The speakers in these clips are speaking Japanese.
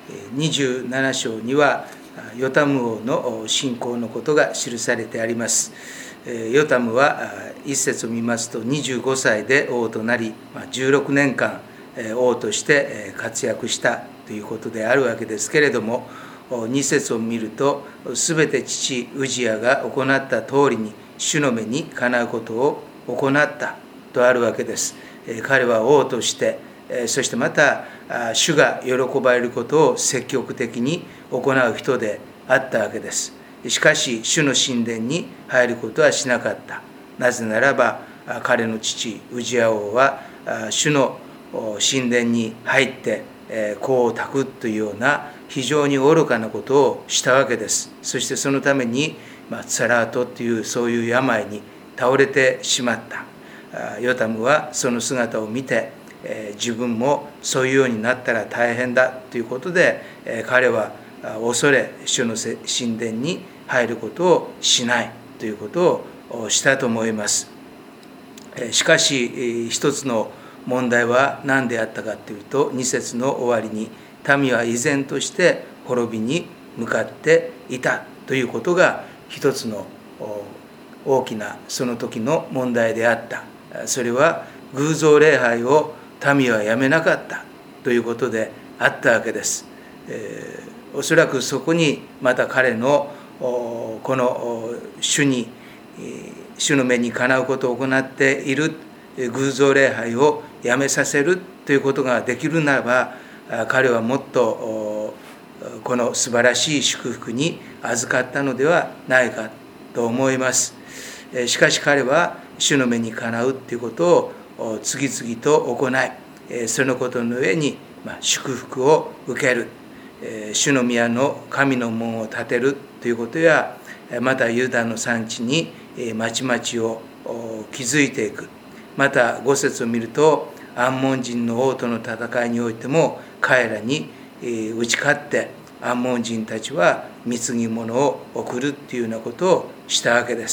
27章にはヨタム王の信仰のことが記されてあります。ヨタムは一節を見ますと25歳で王となり16年間王として活躍したということであるわけですけれども、2節を見るとすべて父ウジヤが行った通りに主の目にかなうことを行ったとあるわけです。彼は王としてそしてまた主が喜ばれることを積極的に行う人であったわけです。しかし主の神殿に入ることはしなかった。なぜならば彼の父ウジヤ王は主の神殿に入って香を焚くというような非常に愚かなことをしたわけです。そしてそのためにツァラートというそういう病に倒れてしまった。ヨタムはその姿を見て自分もそういうようになったら大変だということで彼は恐れ主の神殿に入ることをしないということをしたと思います。しかし一つの問題は何であったかというと、2節の終わりに民は依然として滅びに向かっていたということが一つの大きなその時の問題であった。それは偶像礼拝を民はやめなかったということであったわけです。おそらくそこにまた彼のこの主の目にかなうことを行っている偶像礼拝をやめさせるということができるならば、彼はもっとこの素晴らしい祝福に預かったのではないかと思います。しかし彼は主の目にかなうということを次々と行い、そのことの上に祝福を受ける、主の宮の神の門を建てるということや、またユダの産地に町々を築いていく。また5節を見るとアンモン人の王との戦いにおいても彼らに打ち勝ってアンモン人たちは貢ぎ物を送るというようなことをしたわけです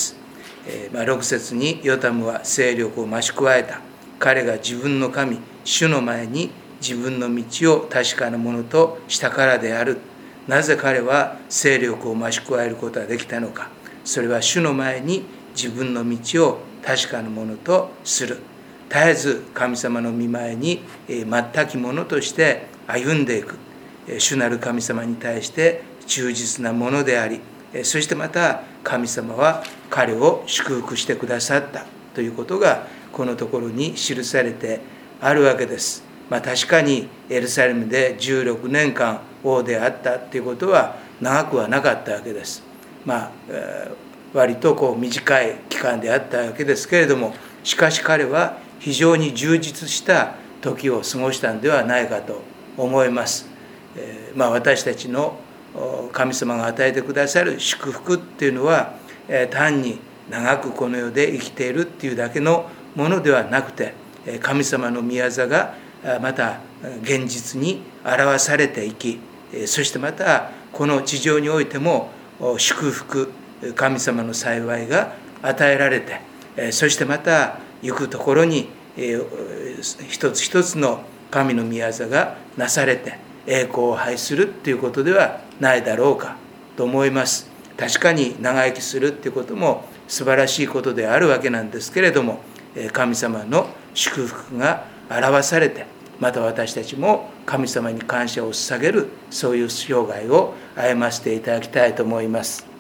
。6節にヨタムは勢力を増し加えた。彼が自分の神主の前に自分の道を確かなものとしたからである。なぜ彼は勢力を増し加えることができたのか。それは主の前に自分の道を確かなものとする。絶えず神様の御前に全きものとして歩んでいく。主なる神様に対して忠実なものであり、そしてまた神様は彼を祝福してくださったということがこのところに記されてあるわけです。確かにエルサレムで16年間王であったということは長くはなかったわけです。割と短い期間であったわけですけれども、しかし彼は非常に充実した時を過ごしたんではないかと思います。私たちの神様が与えてくださる祝福っていうのは単に長くこの世で生きているっていうだけのものではなくて、神様の御業がまた現実に表されていき、そしてまたこの地上においても祝福、神様の幸いが与えられて、そしてまた行くところに一つ一つの神の御業がなされて栄光を拝するということではないだろうかと思います。確かに長生きするということも素晴らしいことであるわけなんですけれども、神様の祝福が表されて、また私たちも神様に感謝を捧げるそういう生涯を歩ませていただきたいと思います。